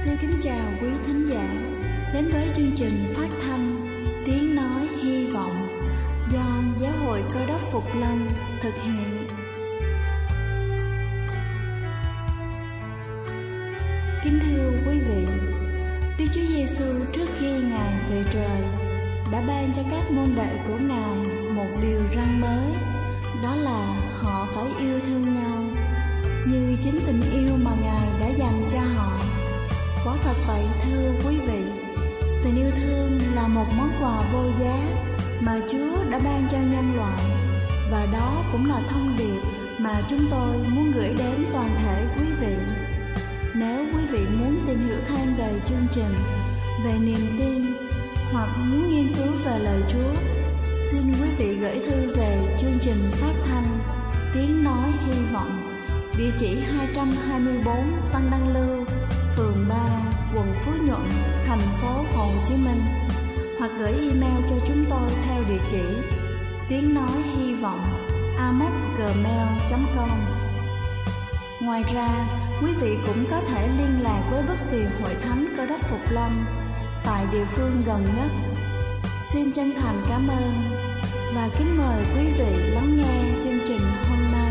Xin kính chào quý thính giả đến với chương trình phát thanh Tiếng Nói Hy Vọng do Giáo hội Cơ Đốc Phục Lâm thực hiện. Kính thưa quý vị, Đức Chúa Giêsu trước khi Ngài về trời đã ban cho các môn đệ của Ngài một điều răn mới, đó là họ phải yêu thương nhau như chính tình yêu mà Ngài đã dành cho họ. Quả thật vậy thưa quý vị, tình yêu thương là một món quà vô giá mà Chúa đã ban cho nhân loại, và đó cũng là thông điệp mà chúng tôi muốn gửi đến toàn thể quý vị. Nếu quý vị muốn tìm hiểu thêm về chương trình, về niềm tin, hoặc muốn nghiên cứu về lời Chúa, xin quý vị gửi thư về chương trình phát thanh Tiếng Nói Hy Vọng, địa chỉ 224 Văn Đăng Lưu, phường 3, quận Phú Nhuận, thành phố Hồ Chí Minh, hoặc gửi email cho chúng tôi theo địa chỉ tiếng nói hy vọng amos@gmail.com. Ngoài ra, quý vị cũng có thể liên lạc với bất kỳ hội thánh Cơ Đốc Phục Lâm tại địa phương gần nhất. Xin chân thành cảm ơn và kính mời quý vị lắng nghe chương trình hôm nay.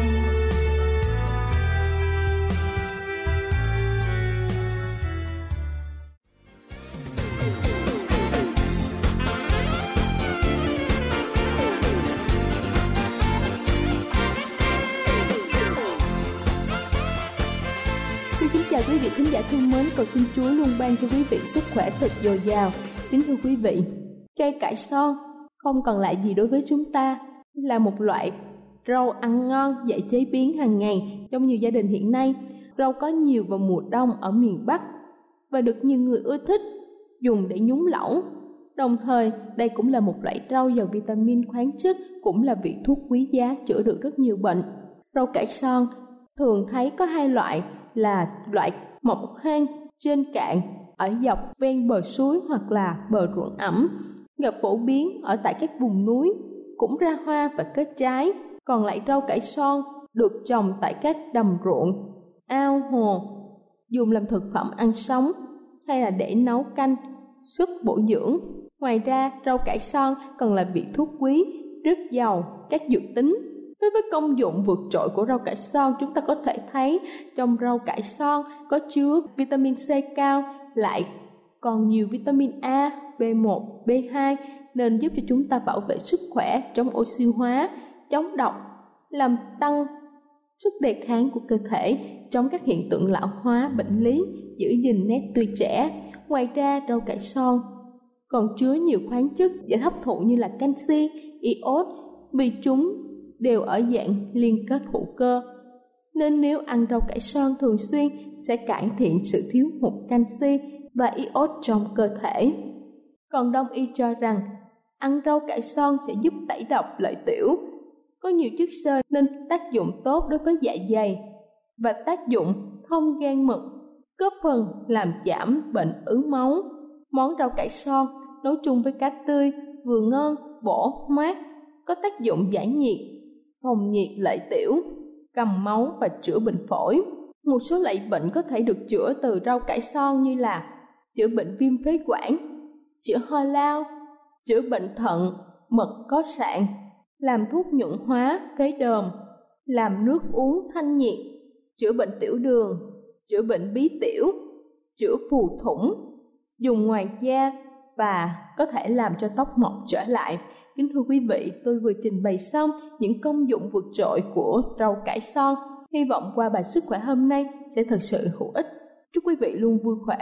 Xin kính chào quý vị thính giả thương mến, cầu xin Chúa luôn ban cho quý vị sức khỏe thật dồi dào. Kính thưa quý vị, cây cải son không còn lại gì đối với chúng ta, là một loại rau ăn ngon, dễ chế biến hàng ngày trong nhiều gia đình hiện nay. Rau có nhiều vào mùa đông ở miền Bắc và được nhiều người ưa thích dùng để nhúng lẩu. Đồng thời, đây cũng là một loại rau giàu vitamin, khoáng chất, cũng là vị thuốc quý giá chữa được rất nhiều bệnh. Rau cải son thường thấy có hai loại, là loại mọc hoang trên cạn ở dọc ven bờ suối hoặc là bờ ruộng ẩm, gặp phổ biến ở tại các vùng núi, cũng ra hoa và kết trái. Còn lại rau cải son được trồng tại các đầm ruộng, ao hồ, dùng làm thực phẩm ăn sống hay là để nấu canh, giúp bổ dưỡng. Ngoài ra, rau cải son còn là vị thuốc quý, rất giàu các dược tính. Đối với công dụng vượt trội của rau cải son, chúng ta có thể thấy trong rau cải son có chứa vitamin C cao, lại còn nhiều vitamin A, B1, B2 nên giúp cho chúng ta bảo vệ sức khỏe, chống oxy hóa, chống độc, làm tăng sức đề kháng của cơ thể, chống các hiện tượng lão hóa, bệnh lý, giữ gìn nét tươi trẻ. Ngoài ra, rau cải son còn chứa nhiều khoáng chất dễ hấp thụ như là canxi, iốt, vì chúng đều ở dạng liên kết hữu cơ, nên nếu ăn rau cải son thường xuyên sẽ cải thiện sự thiếu hụt canxi và iốt trong cơ thể. Còn Đông y cho rằng ăn rau cải son sẽ giúp tẩy độc lợi tiểu, có nhiều chất xơ nên tác dụng tốt đối với dạ dày và tác dụng thông gan mật, góp phần làm giảm bệnh ứ máu. Món rau cải son nấu chung với cá tươi vừa ngon, bổ, mát, có tác dụng giải nhiệt, phòng nhiệt lợi tiểu, cầm máu và chữa bệnh phổi. Một số loại bệnh có thể được chữa từ rau cải son như là chữa bệnh viêm phế quản, chữa ho lao, chữa bệnh thận, mật có sạn, làm thuốc nhuận hóa phế đờm, làm nước uống thanh nhiệt, chữa bệnh tiểu đường, chữa bệnh bí tiểu, chữa phù thủng, dùng ngoài da và có thể làm cho tóc mọc trở lại. Kính thưa quý vị, tôi vừa trình bày xong những công dụng vượt trội của rau cải son. Hy vọng qua bài sức khỏe hôm nay sẽ thật sự hữu ích. Chúc quý vị luôn vui khỏe.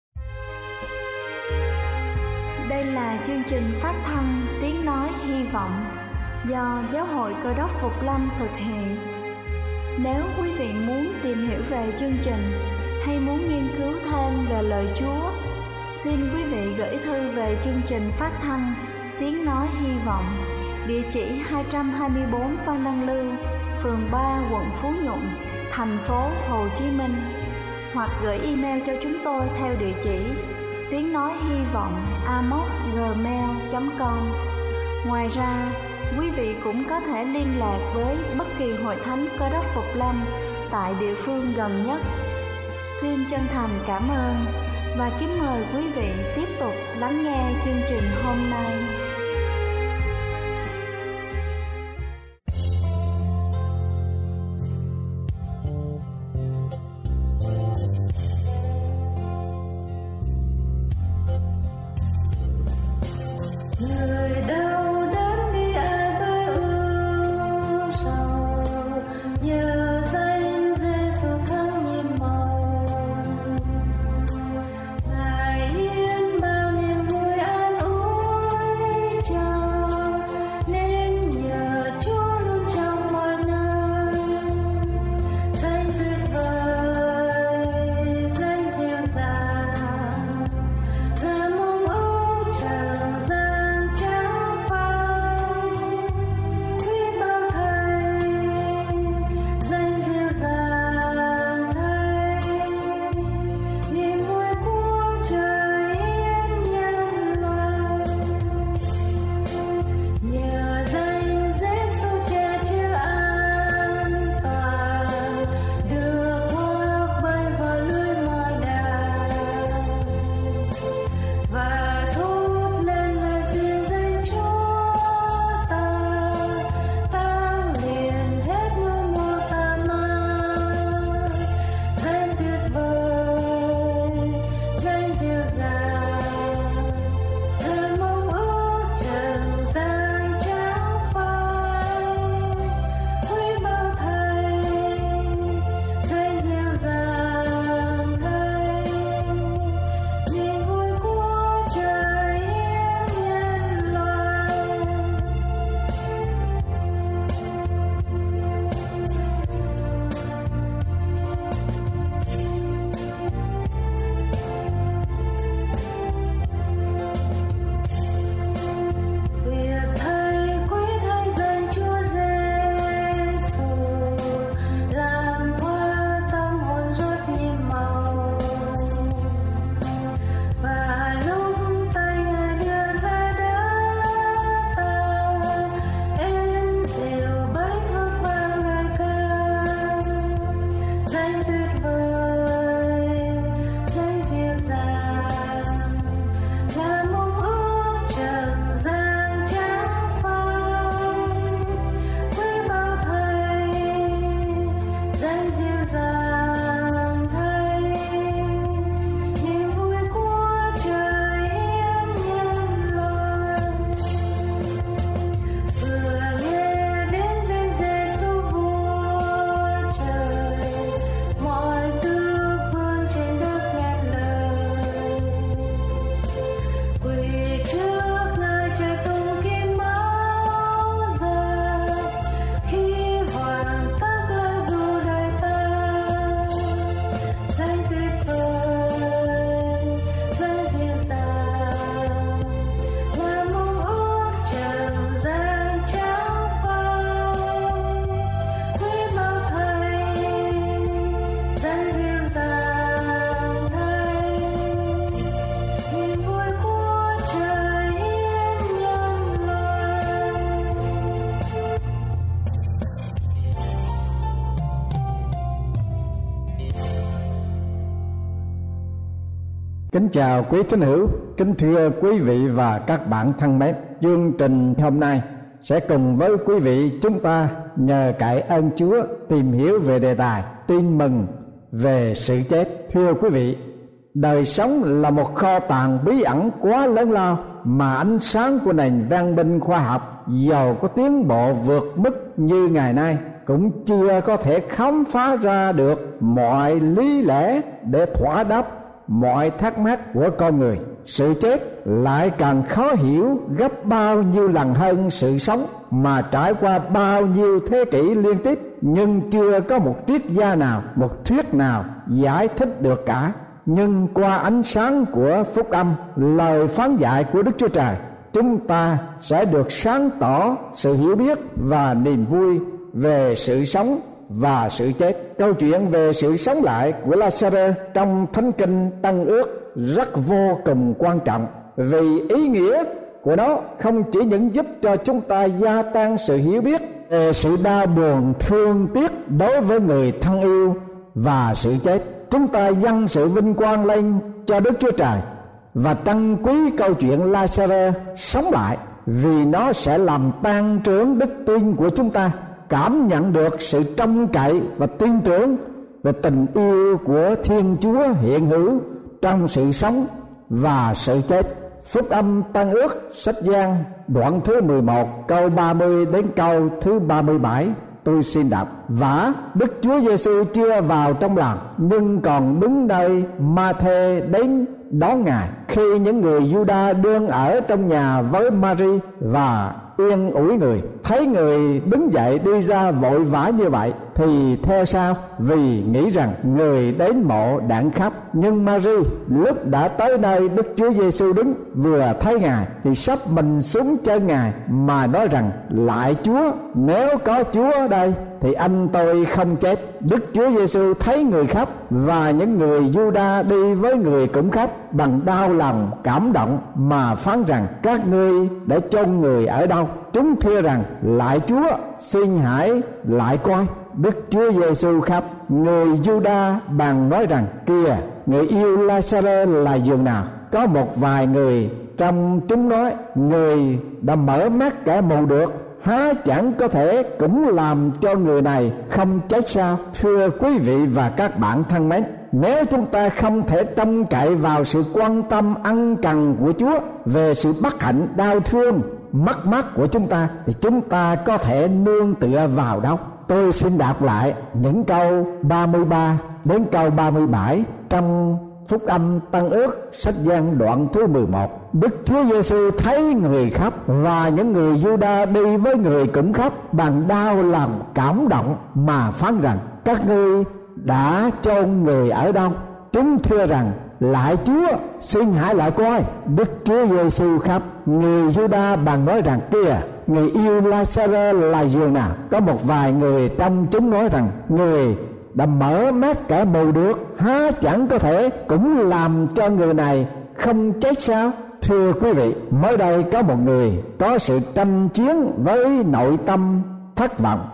Đây là chương trình phát thanh Tiếng Nói Hy Vọng do Giáo hội Cơ Đốc Phục Lâm thực hiện. Nếu quý vị muốn tìm hiểu về chương trình hay muốn nghiên cứu thêm về lời Chúa, xin quý vị gửi thư về chương trình phát thanh Tiếng Nói Hy Vọng, địa chỉ 224 Văn Đăng Lưu, phường 3, quận Phú Nhuận, thành phố Hồ Chí Minh, hoặc gửi email cho chúng tôi theo địa chỉ tiếng nói hy vọng amos@gmail.com. Ngoài ra, quý vị cũng có thể liên lạc với bất kỳ hội thánh Cơ Đốc Phục Lâm tại địa phương gần nhất. Xin chân thành cảm ơn và kính mời quý vị tiếp tục lắng nghe chương trình hôm nay. Kính chào quý tín hữu, kính thưa quý vị và các bạn thân mến. Chương trình hôm nay sẽ cùng với quý vị chúng ta nhờ cậy ơn Chúa tìm hiểu về đề tài tin mừng về sự chết. Thưa quý vị, đời sống là một kho tàng bí ẩn quá lớn lao mà ánh sáng của nền văn minh khoa học giàu có tiến bộ vượt mức như ngày nay cũng chưa có thể khám phá ra được mọi lý lẽ để thỏa đáp mọi thắc mắc của con người. Sự chết lại càng khó hiểu gấp bao nhiêu lần hơn sự sống, mà trải qua bao nhiêu thế kỷ liên tiếp nhưng chưa có một triết gia nào, một thuyết nào giải thích được cả. Nhưng qua ánh sáng của phúc âm, lời phán dạy của Đức Chúa Trời, chúng ta sẽ được sáng tỏ sự hiểu biết và niềm vui về sự sống và sự chết. Câu chuyện về sự sống lại của Lazarơ trong Thánh Kinh Tân Ước rất vô cùng quan trọng, vì ý nghĩa của nó không chỉ những giúp cho chúng ta gia tăng sự hiểu biết về sự đau buồn thương tiếc đối với người thân yêu và sự chết. Chúng ta dâng sự vinh quang lên cho Đức Chúa Trời và trân quý câu chuyện Lazarơ sống lại, vì nó sẽ làm tăng trưởng đức tin của chúng ta, cảm nhận được sự trông cậy và tin tưởng về tình yêu của Thiên Chúa hiện hữu trong sự sống và sự chết. Phúc âm Tân Ước sách Giăng đoạn thứ 11 câu 30 đến câu thứ 37 tôi xin đọc. Vả Đức Chúa Giêsu chưa vào trong làng, nhưng còn đứng đây Ma-thê đến đón Ngài. Khi những người Giu-đa đương ở trong nhà với Ma-ri và yên ủi người, thấy người đứng dậy đi ra vội vã như vậy thì theo sau, vì nghĩ rằng người đến mộ đặng khóc. Nhưng Ma-ri lúc đã tới nơi Đức Chúa Giêsu đứng, vừa thấy Ngài thì sắp mình xuống chân Ngài mà nói rằng: Lạy Chúa, nếu có Chúa ở đây thì anh tôi không chết. Đức Chúa Giêsu thấy người khóc và những người Giu-đa đi với người cũng khóc, bằng đau lòng cảm động mà phán rằng: Các ngươi để chôn người ở đâu? Chúng thưa rằng: Lạy Chúa, xin hãy lại coi. Đức Chúa Giêsu khóc. Người Giu-đa bèn nói rằng: Kìa, người yêu La-sa-rơ là giường nào? Có một vài người trong chúng nói: Người đã mở mắt kẻ mù được, há chẳng có thể cũng làm cho người này không chết sao? Thưa quý vị và các bạn thân mến, nếu chúng ta không thể trông cậy vào sự quan tâm ân cần của Chúa về sự bất hạnh, đau thương, mất mát của chúng ta, thì chúng ta có thể nương tựa vào đâu? Tôi xin đọc lại những câu 33 đến câu 37 trong Phúc âm Tân Ước sách Giăng đoạn thứ 11. Đức Chúa Giêsu thấy người khóc và những người Giu-đa đi với người cũng khóc, bằng đau lòng cảm động mà phán rằng: Các ngươi đã chôn người ở đâu? Chúng thưa rằng: Lạy Chúa, xin hãy lại coi. Đức Chúa Giêsu khóc. Người Giu-đa bèn nói rằng: Kìa, người yêu La-sa-rơ là giường nào? Có một vài người trong chúng nói rằng: Người đã mở mắt kẻ mù được, há chẳng có thể cũng làm cho người này không chết sao? Thưa quý vị, mới đây có một người có sự tranh chiến với nội tâm thất vọng.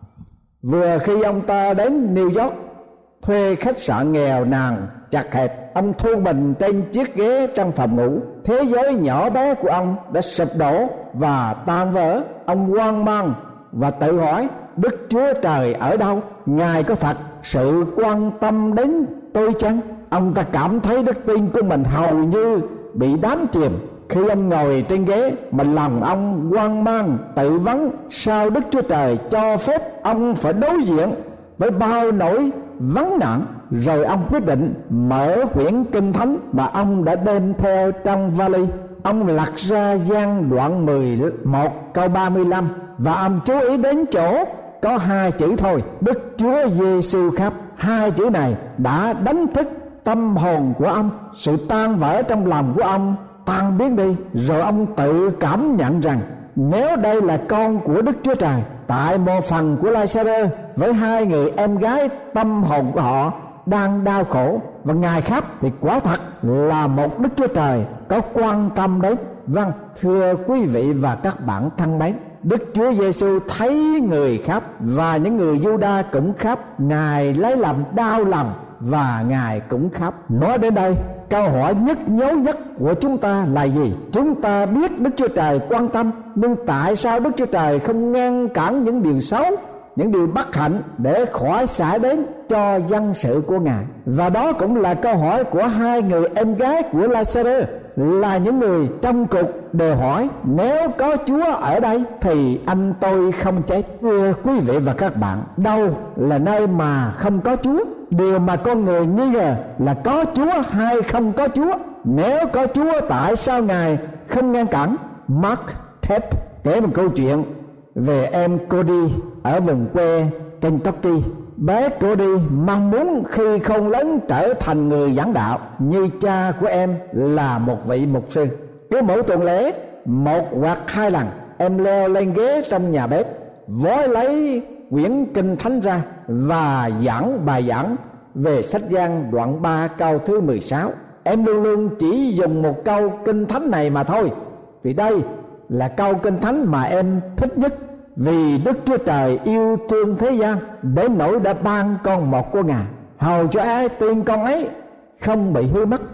Vừa khi ông ta đến New York thuê khách sạn nghèo nàn chật hẹp, ông thu mình trên chiếc ghế trong phòng ngủ. Thế giới nhỏ bé của ông đã sụp đổ và tan vỡ. Ông hoang mang và tự hỏi: Đức Chúa Trời ở đâu? Ngài có thật sự quan tâm đến tôi chăng? Ông ta cảm thấy đức tin của mình hầu như bị đắm chìm khi ông ngồi trên ghế, mà lòng ông hoang mang tự vấn: sao Đức Chúa Trời cho phép ông phải đối diện với bao nỗi vấn nạn? Rồi ông quyết định mở quyển kinh thánh mà ông đã đem theo trong vali. Ông lật ra Giăng đoạn 11 câu 35 và ông chú ý đến chỗ có 2 chữ thôi: Đức Chúa Giêsu khóc. 2 chữ này đã đánh thức tâm hồn của ông. Sự tan vỡ trong lòng của ông tan biến đi. Rồi ông tự cảm nhận rằng nếu đây là con của Đức Chúa Trời, tại mộ phần của La-sa-rơ với 2 người em gái, tâm hồn của họ đang đau khổ và Ngài khóc, thì quả thật là một Đức Chúa Trời có quan tâm đến. Vâng, thưa quý vị và các bạn thân mến, Đức Chúa Giêsu thấy người khóc và những người Giu-đa cũng khóc. Ngài lấy làm đau lòng và Ngài cũng khóc. Nói đến đây, câu hỏi nhức nhối nhất của chúng ta là gì? Chúng ta biết Đức Chúa Trời quan tâm, nhưng tại sao Đức Chúa Trời không ngăn cản những điều xấu, những điều bất hạnh để khỏi xảy đến cho dân sự của Ngài? Và đó cũng là câu hỏi của 2 người em gái của La-sa-rơ, là những người trong cuộc đều hỏi: nếu có Chúa ở đây thì anh tôi không chết. Thưa quý vị và các bạn, đâu là nơi mà không có Chúa? Điều mà con người nghi ngờ là có Chúa hay không có Chúa. Nếu có Chúa, tại sao Ngài không ngăn cản? Mark Tapp kể một câu chuyện về em Cody ở vùng quê Kentucky. Bé Cody mong muốn khi không lớn trở thành người giảng đạo như cha của em là một vị mục sư. Cứ mỗi tuần lễ 1 hoặc 2 lần, em leo lên ghế trong nhà bếp, vói lấy quyển kinh thánh ra và giảng bài giảng về sách Giăng đoạn 3 câu thứ 16. Em luôn luôn chỉ dùng một câu kinh thánh này mà thôi, vì đây là câu kinh thánh mà em thích nhất. Vì Đức Chúa Trời yêu thương thế gian đến nỗi đã ban con một của Ngài, hầu cho ai tin con ấy không bị hư mất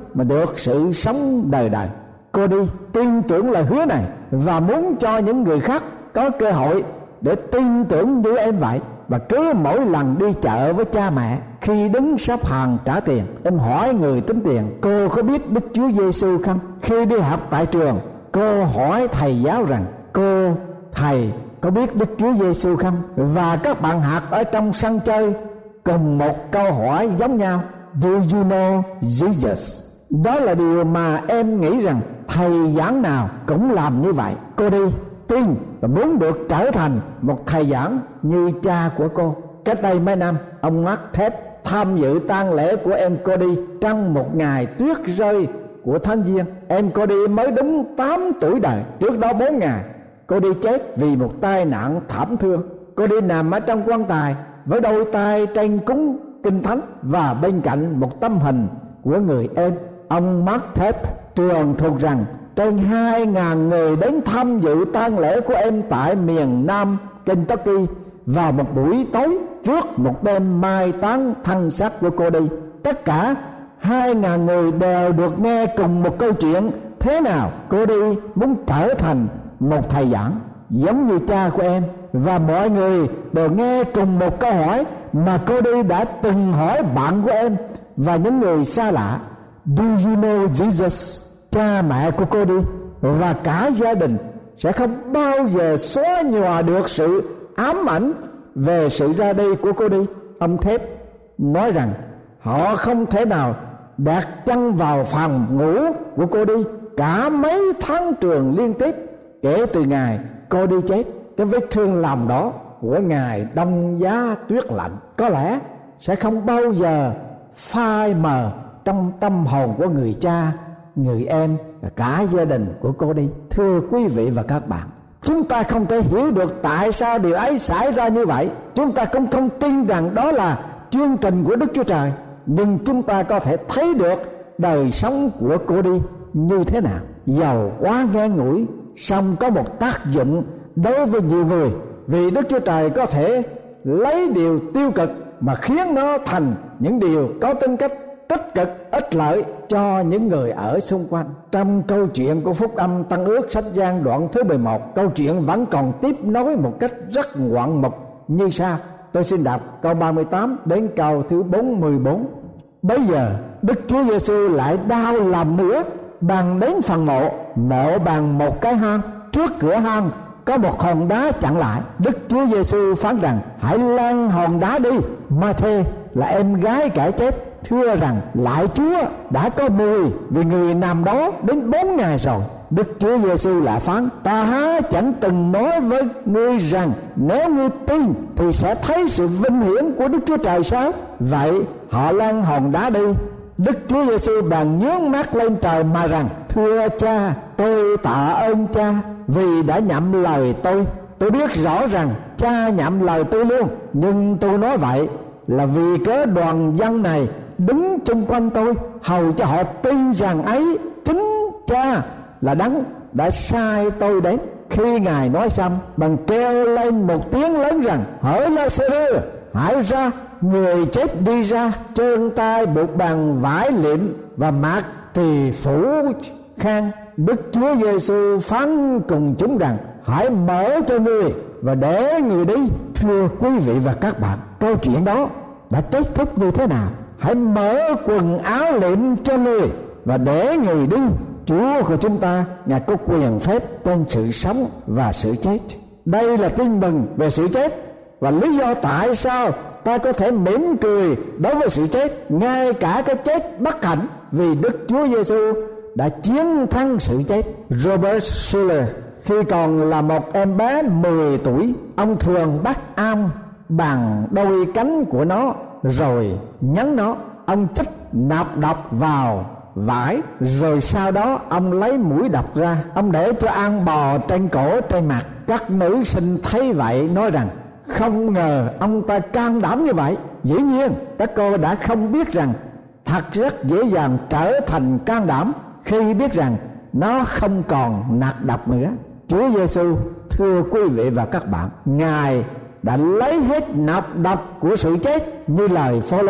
mà được sự sống đời đời. Cô đi tin tưởng lời hứa này và muốn cho những người khác có cơ hội để tin tưởng như em vậy. Và cứ mỗi lần đi chợ với cha mẹ, khi đứng xếp hàng trả tiền, em hỏi người tính tiền: cô có biết Đức Chúa Giêsu không? Khi đi học tại trường, cô hỏi thầy giáo rằng: cô thầy có biết Đức Chúa Giêsu không? Và các bạn học ở trong sân chơi cùng một câu hỏi giống nhau: Do you know Jesus? Đó là điều mà em nghĩ rằng thầy giảng nào cũng làm như vậy. Cô đi tin và muốn được trở thành một thầy giảng như cha của cô. Cách đây mấy năm, ông Mark Thép tham dự tang lễ của em Cody trong một ngày tuyết rơi của tháng Giêng. Em Cody mới đúng 8 tuổi đời. Trước đó 4 ngày, Cody chết vì một tai nạn thảm thương. Cody nằm ở trong quan tài với đôi tay trên cúng kinh thánh và bên cạnh một tấm hình của người em. Ông Mark Thép truyền thuật rằng trên 2.000 người đến tham dự tang lễ của em tại miền Nam Kentucky vào một buổi tối trước một đêm mai táng thân xác của cô đi. Tất cả 2.000 người đều được nghe cùng một câu chuyện: thế nào cô đi muốn trở thành một thầy giảng giống như cha của em. Và mọi người đều nghe cùng một câu hỏi mà cô đi đã từng hỏi bạn của em và những người xa lạ: Do you know Jesus? Cha mẹ của cô đi và cả gia đình sẽ không bao giờ xóa nhòa được sự ám ảnh về sự ra đi của cô đi. Ông Thép nói rằng họ không thể nào đặt chân vào phòng ngủ của cô đi cả mấy tháng trường liên tiếp kể từ ngày cô đi chết. Cái vết thương lòng đó của ngày đông giá tuyết lạnh có lẽ sẽ không bao giờ phai mờ trong tâm hồn của người cha, người em và cả gia đình của cô đi. Thưa quý vị và các bạn, chúng ta không thể hiểu được tại sao điều ấy xảy ra như vậy. Chúng ta cũng không tin rằng đó là chương trình của Đức Chúa Trời. Nhưng chúng ta có thể thấy được đời sống của cô đi như thế nào. Dầu quá ngắn ngủi, song có một tác dụng đối với nhiều người. Vì Đức Chúa Trời có thể lấy điều tiêu cực mà khiến nó thành những điều có tính cách tích cực ích lợi cho những người ở xung quanh. Trong câu chuyện của Phúc Âm Tân Ước sách Giăng đoạn thứ 11, câu chuyện vẫn còn tiếp nối một cách rất ngoạn mục như sau. Tôi xin đọc câu 38 đến câu thứ 44. Bây giờ Đức Chúa Giêsu lại đau lòng nữa, bằng đến phần mộ bằng một cái hang. Trước cửa hang có một hòn đá chặn lại. Đức Chúa Giêsu phán rằng: hãy lăn hòn đá đi. Ma-thê là em gái kẻ chết thưa rằng: lại Chúa, đã có mùi, vì người nằm đó đến 4 ngày rồi. Đức Chúa Giêsu lại phán: ta há chẳng từng nói với ngươi rằng nếu ngươi tin thì sẽ thấy sự vinh hiển của Đức Chúa Trời sao? Vậy họ lăn hòn đá đi. Đức Chúa Giêsu bèn nhướng mắt lên trời mà rằng: thưa Cha, tôi tạ ơn Cha vì đã nhậm lời tôi. Tôi biết rõ rằng Cha nhậm lời tôi luôn, nhưng tôi nói vậy là vì cớ đoàn dân này đứng chung quanh tôi, hầu cho họ tin rằng ấy chính Cha là đấng đã sai tôi đến. Khi Ngài nói xong, bèn kêu lên một tiếng lớn rằng: hỡi La-sê-rơ, hãy ra. Người chết đi ra, chân tay buộc bằng vải liệm và mặt thì phủ khăn. Đức Chúa Giêsu phán cùng chúng rằng: hãy mở cho người và để người đi. Thưa quý vị và các bạn, câu chuyện đó đã kết thúc như thế nào? Hãy mở quần áo liệm cho người và để người đi. Chúa của chúng ta, Ngài có quyền phép trên sự sống và sự chết. Đây là tin mừng về sự chết và lý do tại sao ta có thể mỉm cười đối với sự chết, ngay cả cái chết bất hạnh, vì Đức Chúa Giêsu đã chiến thắng sự chết. Robert Schuller khi còn là một em bé 10 tuổi, ông thường bắt ong bằng đôi cánh của nó rồi nhấn nó. Ông chích nọc độc vào vải, rồi sau đó ông lấy mũi độc ra, ông để cho ong bò trên cổ trên mặt. Các nữ sinh thấy vậy nói rằng: không ngờ ông ta can đảm như vậy. Dĩ nhiên các cô đã không biết rằng thật rất dễ dàng trở thành can đảm khi biết rằng nó không còn nọc độc nữa. Chúa Giêsu, thưa quý vị và các bạn, Ngài đã lấy hết nọc độc của sự chết, như lời Phô-lô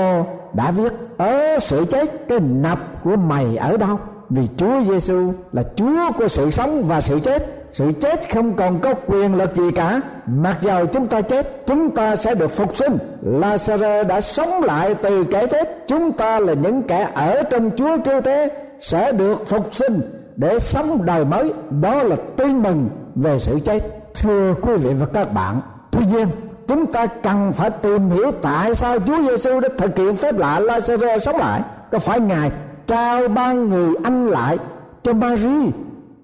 đã viết: ở sự chết cái nặp của mày ở đâu? Vì Chúa Giêsu là Chúa của sự sống và sự chết. Sự chết không còn có quyền lực gì cả. Mặc dầu chúng ta chết, chúng ta sẽ được phục sinh. Lazarus đã sống lại từ kẻ chết. Chúng ta là những kẻ ở trong Chúa cứu thế sẽ được phục sinh để sống đời mới. Đó là tin mừng về sự chết. Thưa quý vị và các bạn, tuy nhiên chúng ta cần phải tìm hiểu tại sao Chúa Giêsu đã thực hiện phép lạ Lazarus sống lại. Có phải Ngài trao ban người anh lại cho Mary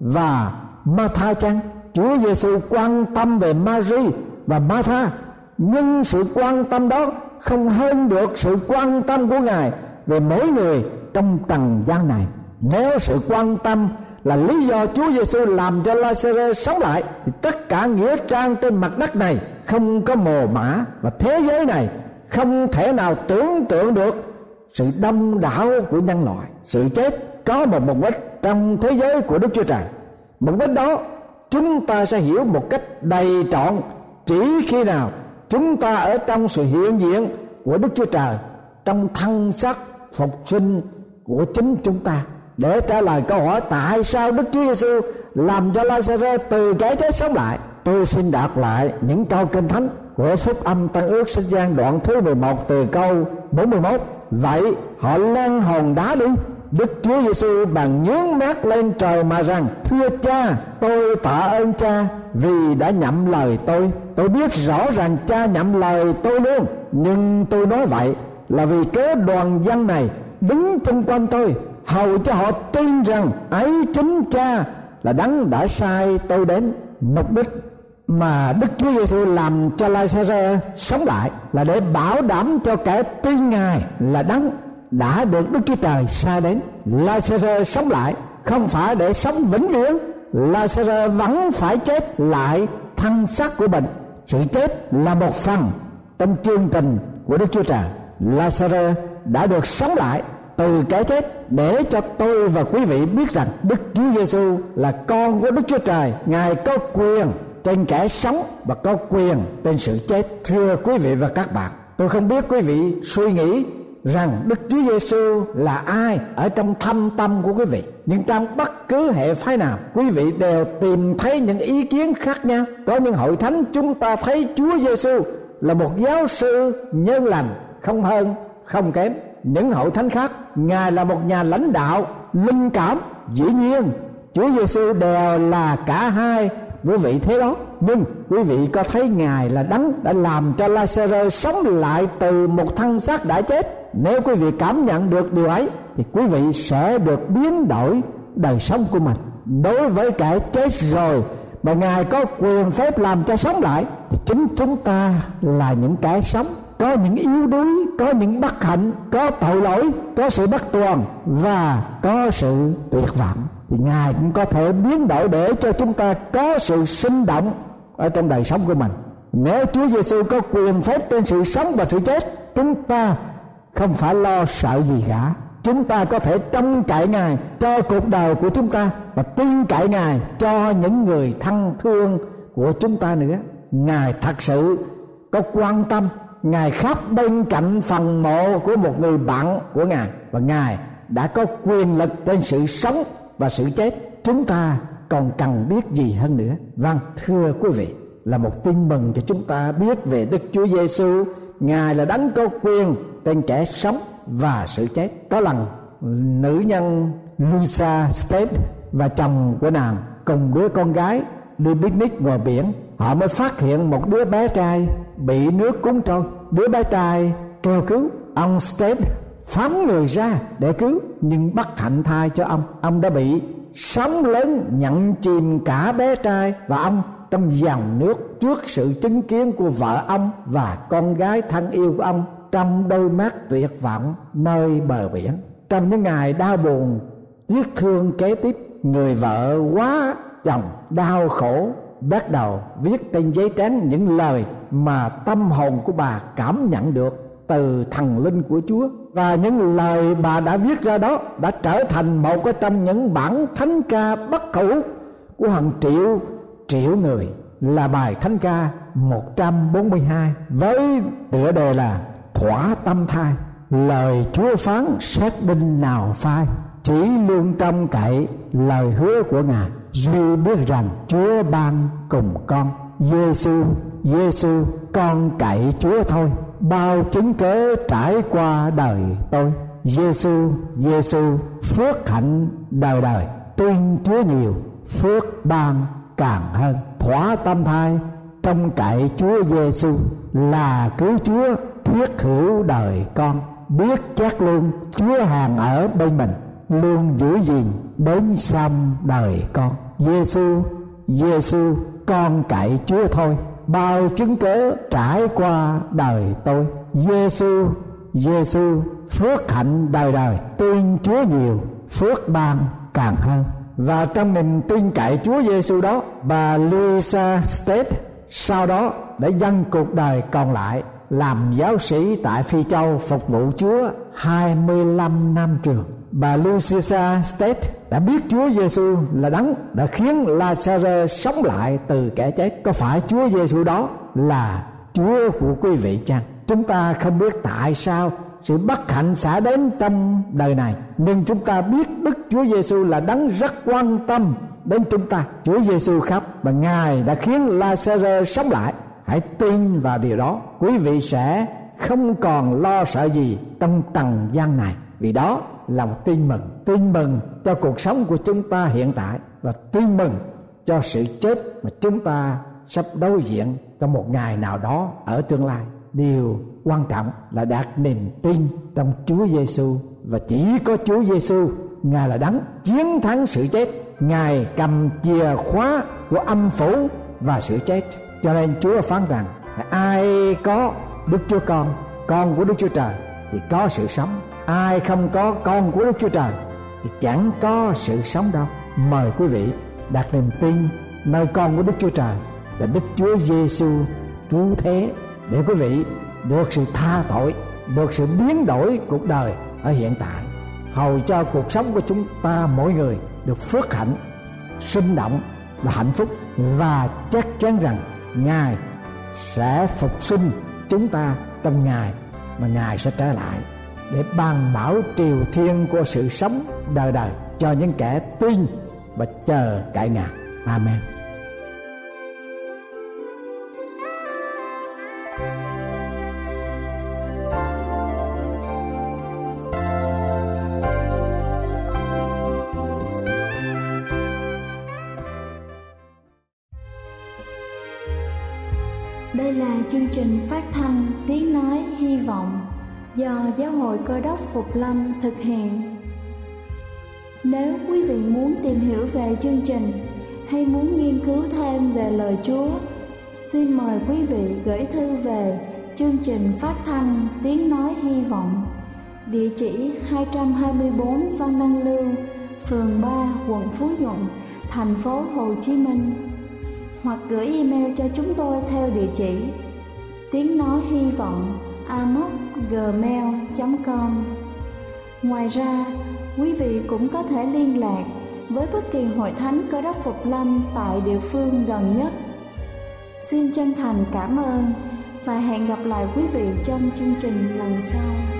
và Martha chăng? Chúa Giêsu quan tâm về Mary và Martha, nhưng sự quan tâm đó không hơn được sự quan tâm của Ngài về mỗi người trong trần gian này. Nếu sự quan tâm là lý do Chúa Giêsu làm cho Lazarus sống lại, thì tất cả nghĩa trang trên mặt đất này không có mồ mả, và thế giới này không thể nào tưởng tượng được sự đông đảo của nhân loại. Sự chết có một mục đích trong thế giới của Đức Chúa Trời. Mục đích đó chúng ta sẽ hiểu một cách đầy trọn chỉ khi nào chúng ta ở trong sự hiện diện của Đức Chúa Trời, trong thân xác phục sinh của chính chúng ta. Để trả lời câu hỏi tại sao Đức Chúa Giêsu làm cho Lazarus từ cái chết sống lại, tôi xin đọc lại những câu Kinh Thánh của Phúc Âm Tân Ước sách Giăng đoạn thứ 11 từ câu 41. Vậy họ lăn hòn đá đi. Đức Chúa Giêsu bằng nhướng mắt lên trời mà rằng: thưa Cha, tôi tạ ơn Cha vì đã nhậm lời tôi. Tôi biết rõ rằng Cha nhậm lời tôi luôn, nhưng tôi nói vậy là vì cớ đoàn dân này đứng chung quanh tôi, hầu cho họ tin rằng ấy chính Cha là đấng đã sai tôi đến. Mục đích mà Đức Chúa Giêsu làm cho Lazarus sống lại là để bảo đảm cho kẻ tin Ngài là đấng đã được Đức Chúa Trời sai đến. Lazarus sống lại không phải để sống vĩnh viễn. Lazarus vẫn phải chết lại thân xác của mình. Sự chết là một phần trong chương trình của Đức Chúa Trời. Lazarus đã được sống lại từ cái chết để cho tôi và quý vị biết rằng Đức Chúa Giêsu là con của Đức Chúa Trời. Ngài có quyền trên kẻ sống và có quyền trên sự chết. Thưa quý vị và các bạn, tôi không biết quý vị suy nghĩ rằng Đức Chúa Giêsu là ai ở trong thâm tâm của quý vị, nhưng trong bất cứ hệ phái nào, quý vị đều tìm thấy những ý kiến khác nhau. Có những hội thánh chúng ta thấy Chúa Giêsu là một giáo sư nhân lành, không hơn không kém. Những hội thánh khác, Ngài là một nhà lãnh đạo linh cảm. Dĩ nhiên Chúa Giêsu đều là cả hai với vị thế đó. Nhưng quý vị có thấy Ngài là đấng đã làm cho Lazarus sống lại từ một thân xác đã chết? Nếu quý vị cảm nhận được điều ấy thì quý vị sẽ được biến đổi đời sống của mình. Đối với kẻ chết rồi mà Ngài có quyền phép làm cho sống lại, thì chính chúng ta là những kẻ sống, có những yếu đuối, có những bất hạnh, có tội lỗi, có sự bất toàn và có sự tuyệt vọng, thì Ngài cũng có thể biến đổi để cho chúng ta có sự sinh động ở trong đời sống của mình. Nếu Chúa Giêsu có quyền phép trên sự sống và sự chết, chúng ta không phải lo sợ gì cả. Chúng ta có thể trông cậy Ngài cho cuộc đời của chúng ta và tin cậy Ngài cho những người thân thương của chúng ta nữa. Ngài thật sự có quan tâm. Ngài khóc bên cạnh phần mộ của một người bạn của Ngài, và Ngài đã có quyền lực trên sự sống và sự chết. Chúng ta còn cần biết gì hơn nữa? Vâng, thưa quý vị, là một tin mừng cho chúng ta biết về Đức Chúa Giêsu. Ngài là đấng có quyền trên kẻ sống và sự chết. Có lần nữ nhân Lisa State và chồng của nàng cùng đứa con gái đi picnic ngoài biển. Họ mới phát hiện một đứa bé trai bị nước cuốn trôi. Đứa bé trai kêu cứu. Ông State phóng người ra để cứu, nhưng bất hạnh thay cho ông đã bị sóng lớn nhận chìm cả bé trai và ông trong dòng nước trước sự chứng kiến của vợ ông và con gái thân yêu của ông trong đôi mắt tuyệt vọng nơi bờ biển. Trong những ngày đau buồn tiếc thương kế tiếp, người vợ quá chồng đau khổ bắt đầu viết trên giấy trắng những lời mà tâm hồn của bà cảm nhận được từ thần linh của Chúa. Và những lời bà đã viết ra đó đã trở thành một trong những bản thánh ca bất hủ của hàng triệu người, là bài thánh ca 142 với tựa đề là Thỏa Tâm Thai. lời Chúa phán xét binh nào phai, chỉ luôn trông cậy lời hứa của Ngài. Duy biết rằng Chúa ban cùng con. Giêsu, Giêsu, con cậy Chúa thôi, bao chứng cớ trải qua đời tôi. Giêsu, Giêsu, phước hạnh đời đời, tin Chúa nhiều, phước ban càng hơn. Thỏa tâm thai trông cậy Chúa Giêsu, là cứu Chúa thiết hữu đời con. Biết chắc luôn Chúa hàng ở bên mình, luôn giữ gìn đến xong đời con. Giêsu, Giêsu, con cậy Chúa thôi, bao chứng cớ trải qua đời tôi. Giêsu, Giêsu, phước hạnh đời đời, tin Chúa nhiều, phước ban càng hơn. Và trong niềm tin cậy Chúa Giêsu đó, bà Louisa State sau đó đã dâng cuộc đời còn lại làm giáo sĩ tại Phi Châu, phục vụ Chúa 25 năm trường. Bà Louisa State đã biết Chúa Giêsu là đấng đã khiến Lazarus sống lại từ kẻ chết. Có phải Chúa Giêsu đó là Chúa của quý vị chăng? Chúng ta không biết tại sao sự bất hạnh xảy đến trong đời này, nhưng chúng ta biết Đức Chúa Giêsu là đấng rất quan tâm đến chúng ta. Chúa Giêsu khóc và Ngài đã khiến Lazarus sống lại. Hãy tin vào điều đó, quý vị sẽ không còn lo sợ gì trong trần gian này, vì đó là một tin mừng cho cuộc sống của chúng ta hiện tại, và tin mừng cho sự chết mà chúng ta sắp đối diện trong một ngày nào đó ở tương lai. Điều quan trọng là đặt niềm tin trong Chúa Giêsu, và chỉ có Chúa Giêsu, Ngài là đấng chiến thắng sự chết. Ngài cầm chìa khóa của âm phủ và sự chết. Cho nên Chúa phán rằng ai có Đức Chúa con của Đức Chúa Trời thì có sự sống. Ai không có con của Đức Chúa Trời thì chẳng có sự sống đâu. Mời quý vị đặt niềm tin nơi con của Đức Chúa Trời là Đức Chúa Giêsu cứu thế, để quý vị được sự tha tội, được sự biến đổi cuộc đời ở hiện tại, hầu cho cuộc sống của chúng ta mỗi người được phước hạnh, sinh động và hạnh phúc. Và chắc chắn rằng Ngài sẽ phục sinh chúng ta trong ngày mà Ngài sẽ trở lại để ban bảo triều thiên của sự sống đời đời cho những kẻ tin và chờ cậy Ngài. Amen. Đây là chương trình phát thanh Tiếng Nói Hy Vọng do Giáo hội Cơ đốc Phục Lâm thực hiện. Nếu quý vị muốn tìm hiểu về chương trình hay muốn nghiên cứu thêm về lời Chúa, xin mời quý vị gửi thư về chương trình phát thanh Tiếng Nói Hy Vọng, địa chỉ 224 Văn Đăng Lưu, phường 3, quận Phú Nhuận, thành phố Hồ Chí Minh, hoặc gửi email cho chúng tôi theo địa chỉ tiếng nói hy vọng amos@gmail.com. Ngoài ra, quý vị cũng có thể liên lạc với bất kỳ hội thánh Cơ đốc Phục Lâm tại địa phương gần nhất. Xin chân thành cảm ơn và hẹn gặp lại quý vị trong chương trình lần sau.